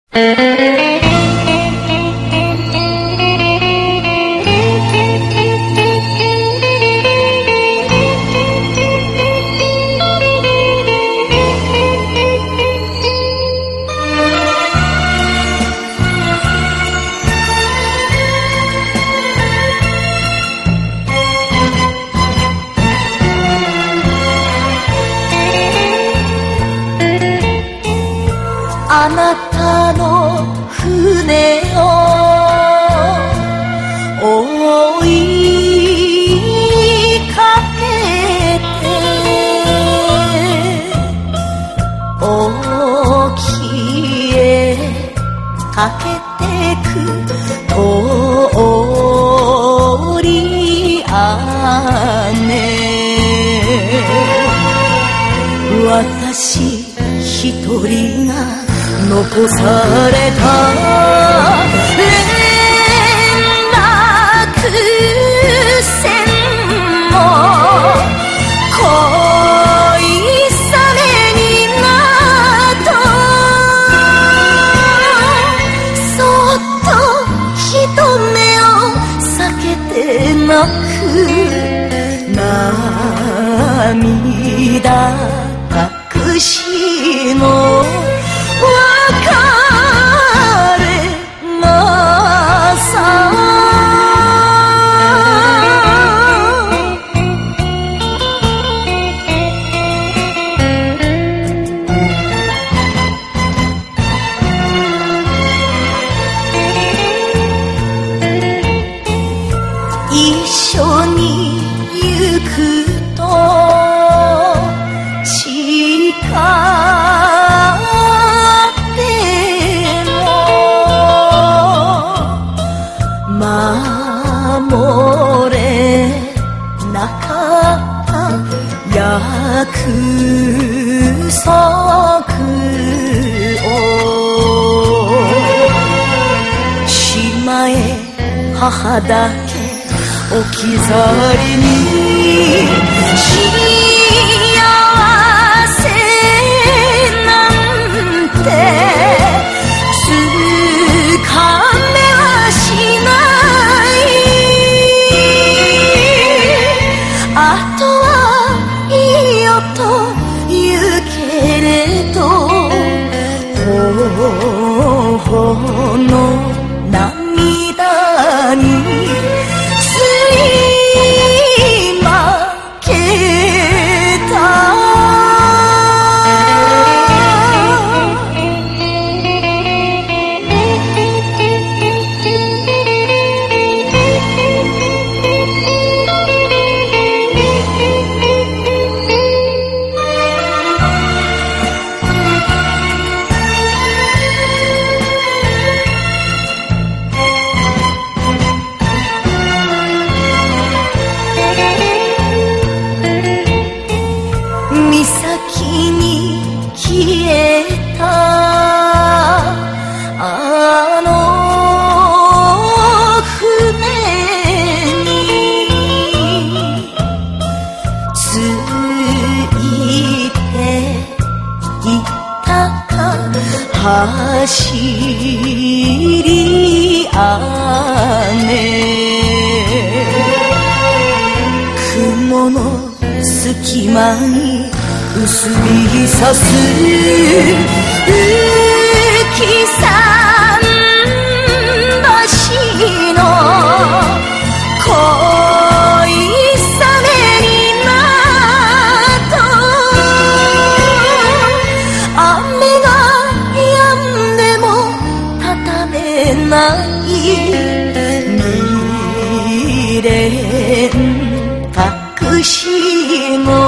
あなたの船を追いかけて沖へかけてく通り雨私一人が残された連絡船も恋さめになとそっと人目を避けて泣く涙隠しの別れがさ一緒に行くと誓守れなかった約束を島へ母だけ置き去りに幸せなんてつかめはしないあとはいいよと言うけれど頬の涙につい負けた岬に消えたあの船についていたか走り雨雲の隙間に薄日さす浮山橋の恋さめになと雨が止んでもたためない未練隠しの